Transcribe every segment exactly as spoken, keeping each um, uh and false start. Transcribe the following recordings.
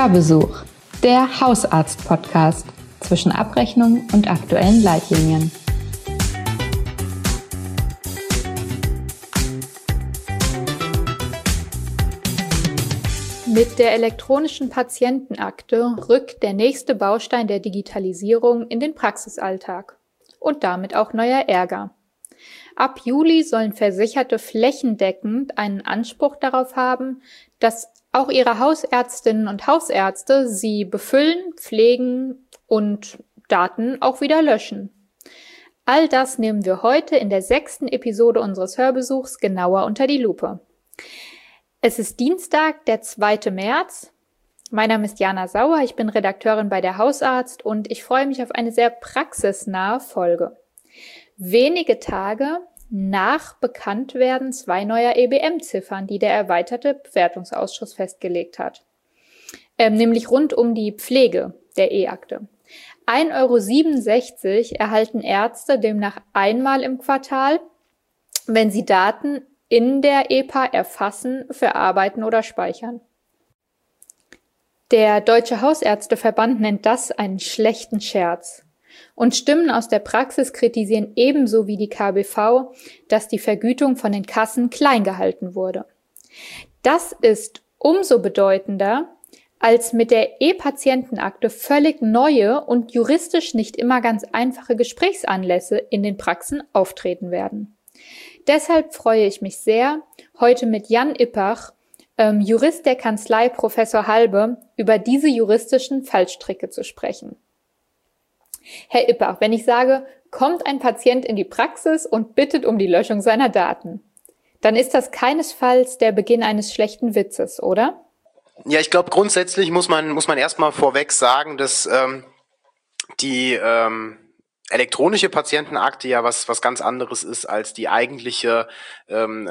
Hörbesuch, der Hausarzt-Podcast zwischen Abrechnung und aktuellen Leitlinien. Mit der elektronischen Patientenakte rückt der nächste Baustein der Digitalisierung in den Praxisalltag und damit auch neuer Ärger. Ab Juli sollen Versicherte flächendeckend einen Anspruch darauf haben, dass auch ihre Hausärztinnen und Hausärzte sie befüllen, pflegen und Daten auch wieder löschen. All das nehmen wir heute in der sechsten Episode unseres Hörbesuchs genauer unter die Lupe. Es ist Dienstag, der zweite März. Mein Name ist Jana Sauer, ich bin Redakteurin bei der Hausarzt und ich freue mich auf eine sehr praxisnahe Folge. Wenige Tage nach Bekanntwerden zwei neuer E B M-Ziffern, die der erweiterte Bewertungsausschuss festgelegt hat. Ähm, nämlich rund um die Pflege der E-Akte. ein Euro siebenundsechzig erhalten Ärzte demnach einmal im Quartal, wenn sie Daten in der E P A erfassen, verarbeiten oder speichern. Der Deutsche Hausärzteverband nennt das einen schlechten Scherz. Und Stimmen aus der Praxis kritisieren ebenso wie die K B V, dass die Vergütung von den Kassen klein gehalten wurde. Das ist umso bedeutender, als mit der E-Patientenakte völlig neue und juristisch nicht immer ganz einfache Gesprächsanlässe in den Praxen auftreten werden. Deshalb freue ich mich sehr, heute mit Jan Ippach, ähm, Jurist der Kanzlei Professor Halbe, über diese juristischen Fallstricke zu sprechen. Herr Ippach, wenn ich sage, kommt ein Patient in die Praxis und bittet um die Löschung seiner Daten, dann ist das keinesfalls der Beginn eines schlechten Witzes, oder? Ja, ich glaube, grundsätzlich muss man muss man erstmal vorweg sagen, dass ähm, die ähm, elektronische Patientenakte ja was was ganz anderes ist als die eigentliche ähm,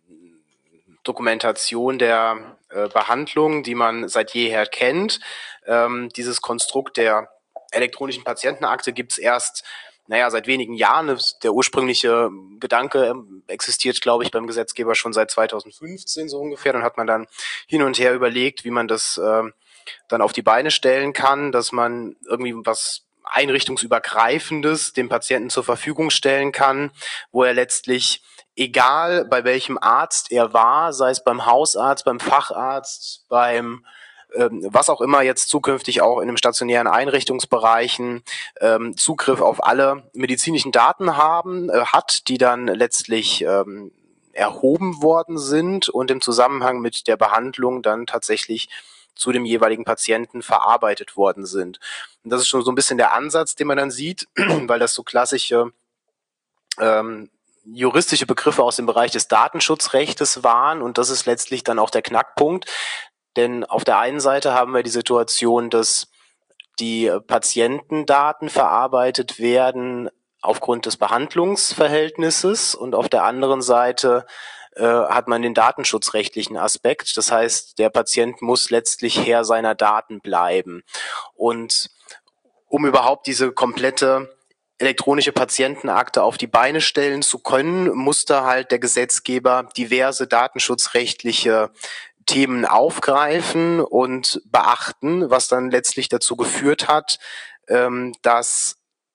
Dokumentation der äh, Behandlung, die man seit jeher kennt. Ähm, dieses Konstrukt der elektronischen Patientenakte gibt's erst, naja, seit wenigen Jahren. Der ursprüngliche Gedanke existiert, glaube ich, beim Gesetzgeber schon seit zweitausendfünfzehn so ungefähr. Dann hat man dann hin und her überlegt, wie man das äh, dann auf die Beine stellen kann, dass man irgendwie was Einrichtungsübergreifendes dem Patienten zur Verfügung stellen kann, wo er letztlich, egal bei welchem Arzt er war, sei es beim Hausarzt, beim Facharzt, beim was auch immer jetzt zukünftig auch in den stationären Einrichtungsbereichen ähm, Zugriff auf alle medizinischen Daten haben, äh, hat, die dann letztlich ähm, erhoben worden sind und im Zusammenhang mit der Behandlung dann tatsächlich zu dem jeweiligen Patienten verarbeitet worden sind. Und das ist schon so ein bisschen der Ansatz, den man dann sieht, weil das so klassische ähm, juristische Begriffe aus dem Bereich des Datenschutzrechtes waren, und das ist letztlich dann auch der Knackpunkt. Denn auf der einen Seite haben wir die Situation, dass die Patientendaten verarbeitet werden aufgrund des Behandlungsverhältnisses, und auf der anderen Seite äh, hat man den datenschutzrechtlichen Aspekt. Das heißt, der Patient muss letztlich Herr seiner Daten bleiben. Und um überhaupt diese komplette elektronische Patientenakte auf die Beine stellen zu können, musste halt der Gesetzgeber diverse datenschutzrechtliche Themen aufgreifen und beachten, was dann letztlich dazu geführt hat, ähm, dass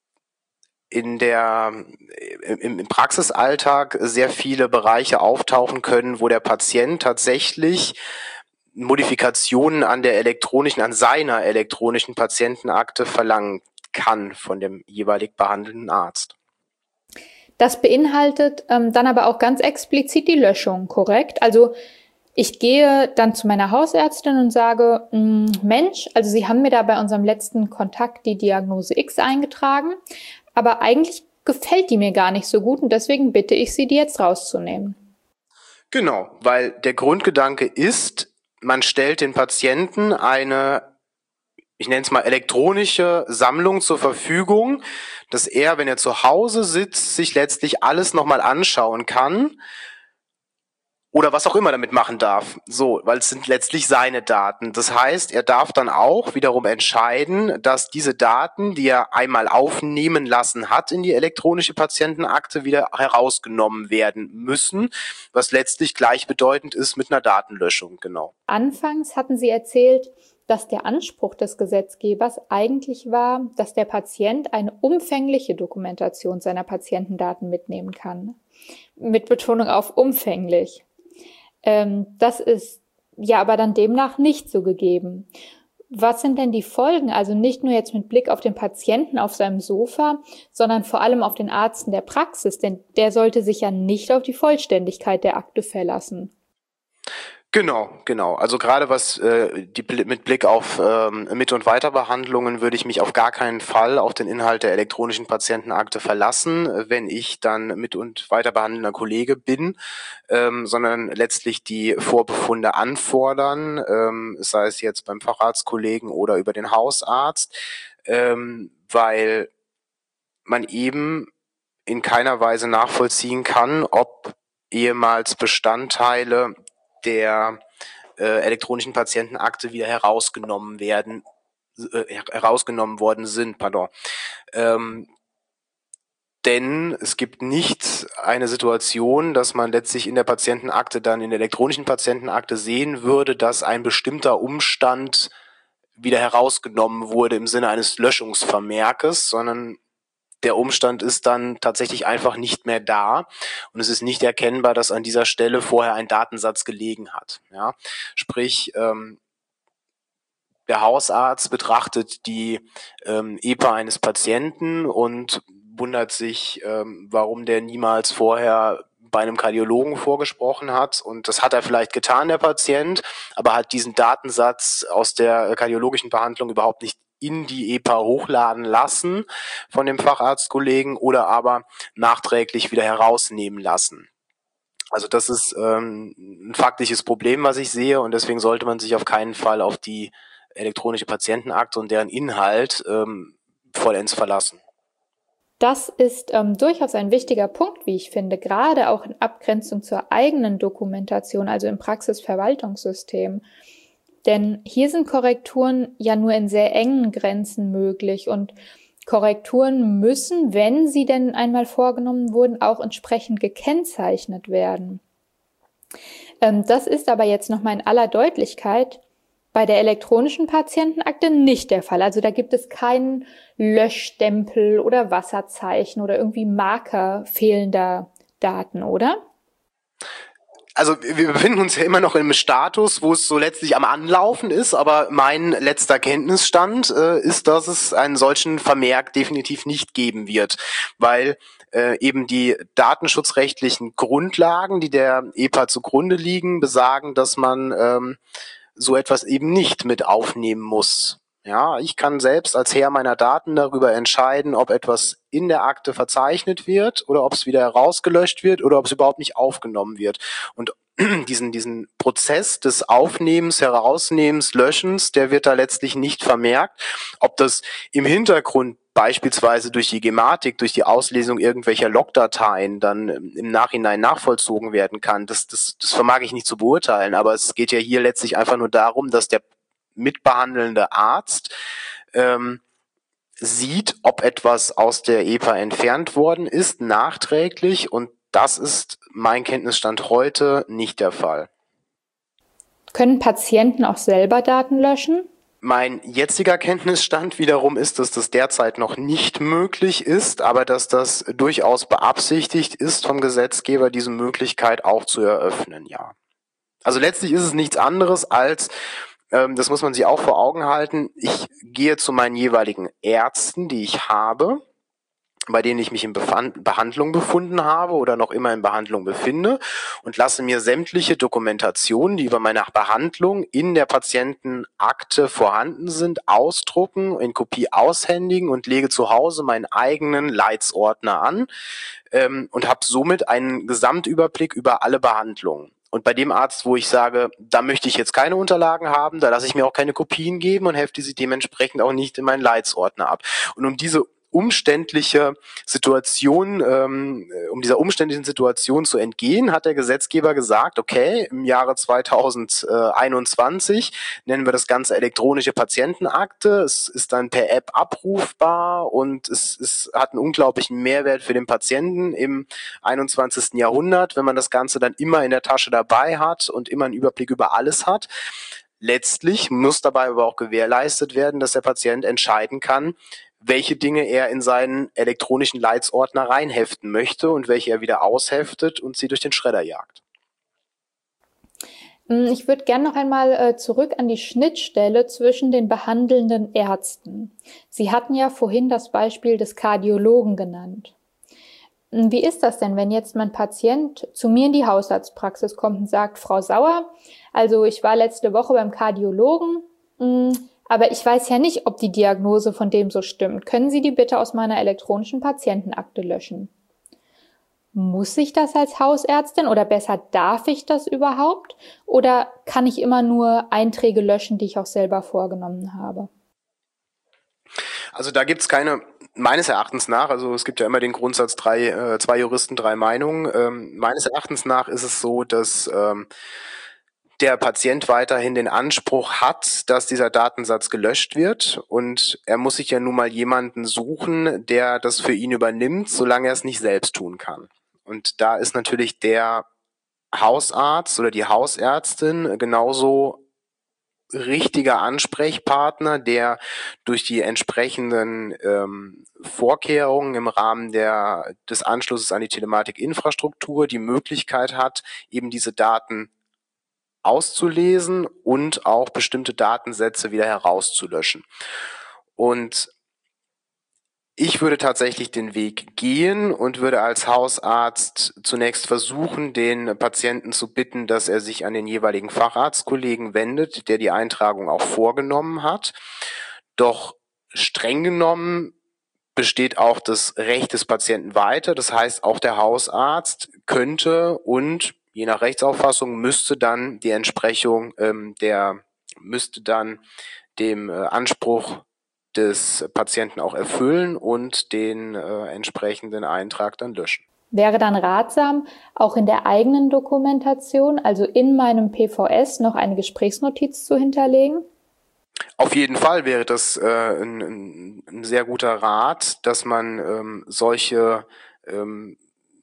in der im, im Praxisalltag sehr viele Bereiche auftauchen können, wo der Patient tatsächlich Modifikationen an der elektronischen, an seiner elektronischen Patientenakte verlangen kann von dem jeweilig behandelnden Arzt. Das beinhaltet ähm, dann aber auch ganz explizit die Löschung, korrekt? Also ich gehe dann zu meiner Hausärztin und sage, Mensch, also Sie haben mir da bei unserem letzten Kontakt die Diagnose X eingetragen, aber eigentlich gefällt die mir gar nicht so gut und deswegen bitte ich Sie, die jetzt rauszunehmen. Genau, weil der Grundgedanke ist, man stellt den Patienten eine, ich nenne es mal elektronische Sammlung zur Verfügung, dass er, wenn er zu Hause sitzt, sich letztlich alles nochmal anschauen kann, oder was auch immer damit machen darf. So, weil es sind letztlich seine Daten. Das heißt, er darf dann auch wiederum entscheiden, dass diese Daten, die er einmal aufnehmen lassen hat in die elektronische Patientenakte, wieder herausgenommen werden müssen, was letztlich gleichbedeutend ist mit einer Datenlöschung, genau. Anfangs hatten Sie erzählt, dass der Anspruch des Gesetzgebers eigentlich war, dass der Patient eine umfängliche Dokumentation seiner Patientendaten mitnehmen kann. Mit Betonung auf umfänglich. Ähm, das ist ja aber dann demnach nicht so gegeben. Was sind denn die Folgen? Also nicht nur jetzt mit Blick auf den Patienten auf seinem Sofa, sondern vor allem auf den Arzt in der Praxis, denn der sollte sich ja nicht auf die Vollständigkeit der Akte verlassen. Genau, genau. Also gerade was äh, die mit Blick auf ähm, Mit- und Weiterbehandlungen würde ich mich auf gar keinen Fall auf den Inhalt der elektronischen Patientenakte verlassen, wenn ich dann Mit- und Weiterbehandelnder Kollege bin, ähm, sondern letztlich die Vorbefunde anfordern, ähm, sei es jetzt beim Facharztkollegen oder über den Hausarzt, ähm, weil man eben in keiner Weise nachvollziehen kann, ob ehemals Bestandteile der äh, elektronischen Patientenakte wieder herausgenommen werden, äh, herausgenommen worden sind, pardon. Ähm, denn es gibt nicht eine Situation, dass man letztlich in der Patientenakte dann in der elektronischen Patientenakte sehen würde, dass ein bestimmter Umstand wieder herausgenommen wurde im Sinne eines Löschungsvermerkes, sondern der Umstand ist dann tatsächlich einfach nicht mehr da und es ist nicht erkennbar, dass an dieser Stelle vorher ein Datensatz gelegen hat. Ja? Sprich, ähm, der Hausarzt betrachtet die ähm, E P A eines Patienten und wundert sich, ähm, warum der niemals vorher bei einem Kardiologen vorgesprochen hat. Und das hat er vielleicht getan, der Patient, aber hat diesen Datensatz aus der kardiologischen Behandlung überhaupt nicht in die E P A hochladen lassen von dem Facharztkollegen oder aber nachträglich wieder herausnehmen lassen. Also das ist ähm, ein faktisches Problem, was ich sehe, und deswegen sollte man sich auf keinen Fall auf die elektronische Patientenakte und deren Inhalt ähm, vollends verlassen. Das ist ähm, durchaus ein wichtiger Punkt, wie ich finde, gerade auch in Abgrenzung zur eigenen Dokumentation, also im Praxisverwaltungssystem. Denn hier sind Korrekturen ja nur in sehr engen Grenzen möglich und Korrekturen müssen, wenn sie denn einmal vorgenommen wurden, auch entsprechend gekennzeichnet werden. Ähm, das ist aber jetzt nochmal in aller Deutlichkeit bei der elektronischen Patientenakte nicht der Fall. Also da gibt es keinen Löschstempel oder Wasserzeichen oder irgendwie Marker fehlender Daten, oder? Also wir befinden uns ja immer noch in einem Status, wo es so letztlich am Anlaufen ist, aber mein letzter Kenntnisstand äh, ist, dass es einen solchen Vermerk definitiv nicht geben wird, weil äh, eben die datenschutzrechtlichen Grundlagen, die der E P A zugrunde liegen, besagen, dass man ähm, so etwas eben nicht mit aufnehmen muss. Ja, ich kann selbst als Herr meiner Daten darüber entscheiden, ob etwas in der Akte verzeichnet wird oder ob es wieder herausgelöscht wird oder ob es überhaupt nicht aufgenommen wird. Und diesen, diesen Prozess des Aufnehmens, Herausnehmens, Löschens, der wird da letztlich nicht vermerkt. Ob das im Hintergrund beispielsweise durch die Gematik, durch die Auslesung irgendwelcher Logdateien dann im Nachhinein nachvollzogen werden kann, das, das, das vermag ich nicht zu beurteilen. Aber es geht ja hier letztlich einfach nur darum, dass der mitbehandelnde Arzt ähm, sieht, ob etwas aus der E P A entfernt worden ist, nachträglich, und das ist mein Kenntnisstand heute nicht der Fall. Können Patienten auch selber Daten löschen? Mein jetziger Kenntnisstand wiederum ist, dass das derzeit noch nicht möglich ist, aber dass das durchaus beabsichtigt ist vom Gesetzgeber, diese Möglichkeit auch zu eröffnen, ja. Also letztlich ist es nichts anderes als, ähm, das muss man sich auch vor Augen halten, ich gehe zu meinen jeweiligen Ärzten, die ich habe, bei denen ich mich in Befand- Behandlung befunden habe oder noch immer in Behandlung befinde, und lasse mir sämtliche Dokumentationen, die über meine Behandlung in der Patientenakte vorhanden sind, ausdrucken, in Kopie aushändigen und lege zu Hause meinen eigenen Leitsordner an ähm, und habe somit einen Gesamtüberblick über alle Behandlungen. Und bei dem Arzt, wo ich sage, da möchte ich jetzt keine Unterlagen haben, da lasse ich mir auch keine Kopien geben und hefte sie dementsprechend auch nicht in meinen Leitsordner ab. Und um diese umständliche Situation, ähm, um dieser umständlichen Situation zu entgehen, hat der Gesetzgeber gesagt, okay, im Jahre zweitausendeinundzwanzig nennen wir das Ganze elektronische Patientenakte. Es ist dann per App abrufbar und es, es hat einen unglaublichen Mehrwert für den Patienten im einundzwanzigsten Jahrhundert, wenn man das Ganze dann immer in der Tasche dabei hat und immer einen Überblick über alles hat. Letztlich muss dabei aber auch gewährleistet werden, dass der Patient entscheiden kann, welche Dinge er in seinen elektronischen Leitsordner reinheften möchte und welche er wieder ausheftet und sie durch den Schredder jagt. Ich würde gerne noch einmal äh, zurück an die Schnittstelle zwischen den behandelnden Ärzten. Sie hatten ja vorhin das Beispiel des Kardiologen genannt. Wie ist das denn, wenn jetzt mein Patient zu mir in die Hausarztpraxis kommt und sagt, Frau Sauer, also ich war letzte Woche beim Kardiologen, aber ich weiß ja nicht, ob die Diagnose von dem so stimmt. Können Sie die bitte aus meiner elektronischen Patientenakte löschen? Muss ich das als Hausärztin oder besser darf ich das überhaupt? Oder kann ich immer nur Einträge löschen, die ich auch selber vorgenommen habe? Also da gibt's keine, meines Erachtens nach, also es gibt ja immer den Grundsatz, drei, äh, zwei Juristen, drei Meinungen. Ähm, meines Erachtens nach ist es so, dass ähm, der Patient weiterhin den Anspruch hat, dass dieser Datensatz gelöscht wird, und er muss sich ja nun mal jemanden suchen, der das für ihn übernimmt, solange er es nicht selbst tun kann. Und da ist natürlich der Hausarzt oder die Hausärztin genauso richtiger Ansprechpartner, der durch die entsprechenden ähm, Vorkehrungen im Rahmen der, des Anschlusses an die Telematikinfrastruktur die Möglichkeit hat, eben diese Daten auszulesen und auch bestimmte Datensätze wieder herauszulöschen. Und ich würde tatsächlich den Weg gehen und würde als Hausarzt zunächst versuchen, den Patienten zu bitten, dass er sich an den jeweiligen Facharztkollegen wendet, der die Eintragung auch vorgenommen hat. Doch streng genommen besteht auch das Recht des Patienten weiter. Das heißt, auch der Hausarzt könnte und je nach Rechtsauffassung müsste dann die Entsprechung ähm, der müsste dann dem äh, Anspruch des Patienten auch erfüllen und den äh, entsprechenden Eintrag dann löschen. Wäre dann ratsam, auch in der eigenen Dokumentation, also in meinem P V S, noch eine Gesprächsnotiz zu hinterlegen? Auf jeden Fall wäre das äh, ein, ein, ein sehr guter Rat, dass man ähm, solche ähm,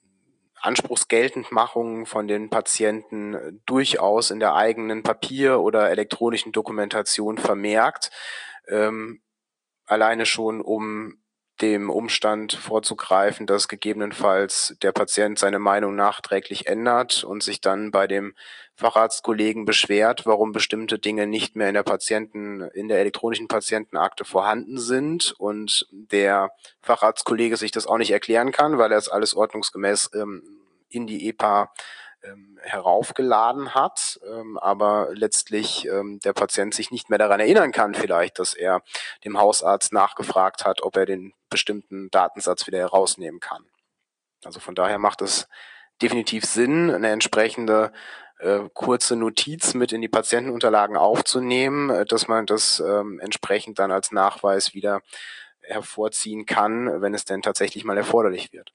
Anspruchsgeltendmachungen von den Patienten durchaus in der eigenen Papier- oder elektronischen Dokumentation vermerkt. Ähm, Alleine schon, um dem Umstand vorzugreifen, dass gegebenenfalls der Patient seine Meinung nachträglich ändert und sich dann bei dem Facharztkollegen beschwert, warum bestimmte Dinge nicht mehr in der Patienten, in der elektronischen Patientenakte vorhanden sind und der Facharztkollege sich das auch nicht erklären kann, weil er es alles ordnungsgemäß ähm, in die E P A Ähm, heraufgeladen hat, ähm, aber letztlich ähm, der Patient sich nicht mehr daran erinnern kann vielleicht, dass er dem Hausarzt nachgefragt hat, ob er den bestimmten Datensatz wieder herausnehmen kann. Also von daher macht es definitiv Sinn, eine entsprechende äh, kurze Notiz mit in die Patientenunterlagen aufzunehmen, äh, dass man das ähm, entsprechend dann als Nachweis wieder hervorziehen kann, wenn es denn tatsächlich mal erforderlich wird.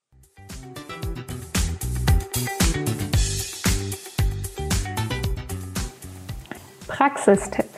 Praxistipp.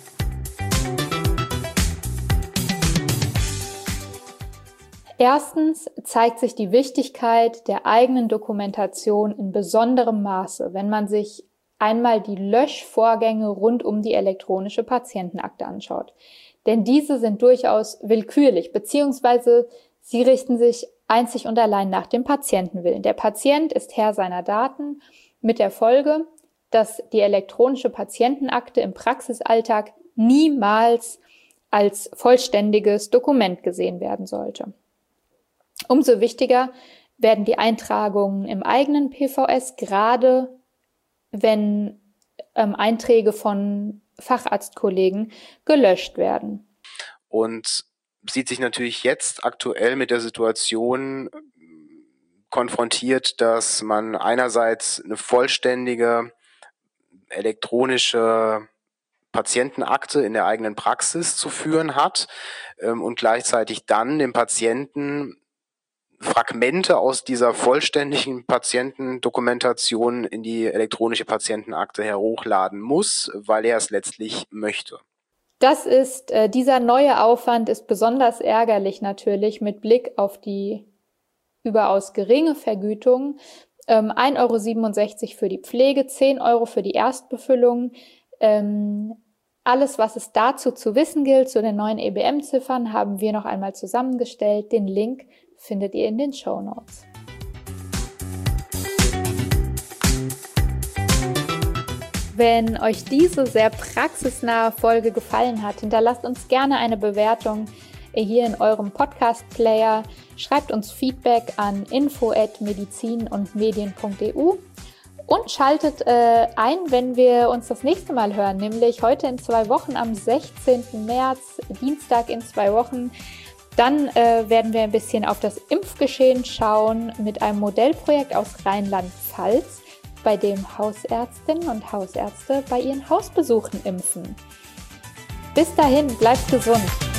Erstens zeigt sich die Wichtigkeit der eigenen Dokumentation in besonderem Maße, wenn man sich einmal die Löschvorgänge rund um die elektronische Patientenakte anschaut. Denn diese sind durchaus willkürlich, beziehungsweise sie richten sich einzig und allein nach dem Patientenwillen. Der Patient ist Herr seiner Daten, mit der Folge, dass die elektronische Patientenakte im Praxisalltag niemals als vollständiges Dokument gesehen werden sollte. Umso wichtiger werden die Eintragungen im eigenen P V S, gerade wenn ähm, Einträge von Facharztkollegen gelöscht werden. Und sieht sich natürlich jetzt aktuell mit der Situation konfrontiert, dass man einerseits eine vollständige elektronische Patientenakte in der eigenen Praxis zu führen hat ähm, und gleichzeitig dann dem Patienten Fragmente aus dieser vollständigen Patientendokumentation in die elektronische Patientenakte hochladen muss, weil er es letztlich möchte. Das ist, äh, dieser neue Aufwand ist besonders ärgerlich natürlich mit Blick auf die überaus geringe Vergütung. ein Euro siebenundsechzig für die Pflege, zehn Euro für die Erstbefüllung. Ähm, alles, was es dazu zu wissen gilt, zu den neuen E B M-Ziffern, haben wir noch einmal zusammengestellt. Den Link findet ihr in den Shownotes. Wenn euch diese sehr praxisnahe Folge gefallen hat, hinterlasst uns gerne eine Bewertung hier in eurem Podcast-Player. Schreibt uns Feedback an info at medizin und medien punkt e u und schaltet äh, ein, wenn wir uns das nächste Mal hören, nämlich heute in zwei Wochen am sechzehnten März, Dienstag in zwei Wochen. Dann äh, werden wir ein bisschen auf das Impfgeschehen schauen mit einem Modellprojekt aus Rheinland-Pfalz, bei dem Hausärztinnen und Hausärzte bei ihren Hausbesuchen impfen. Bis dahin, bleibt gesund!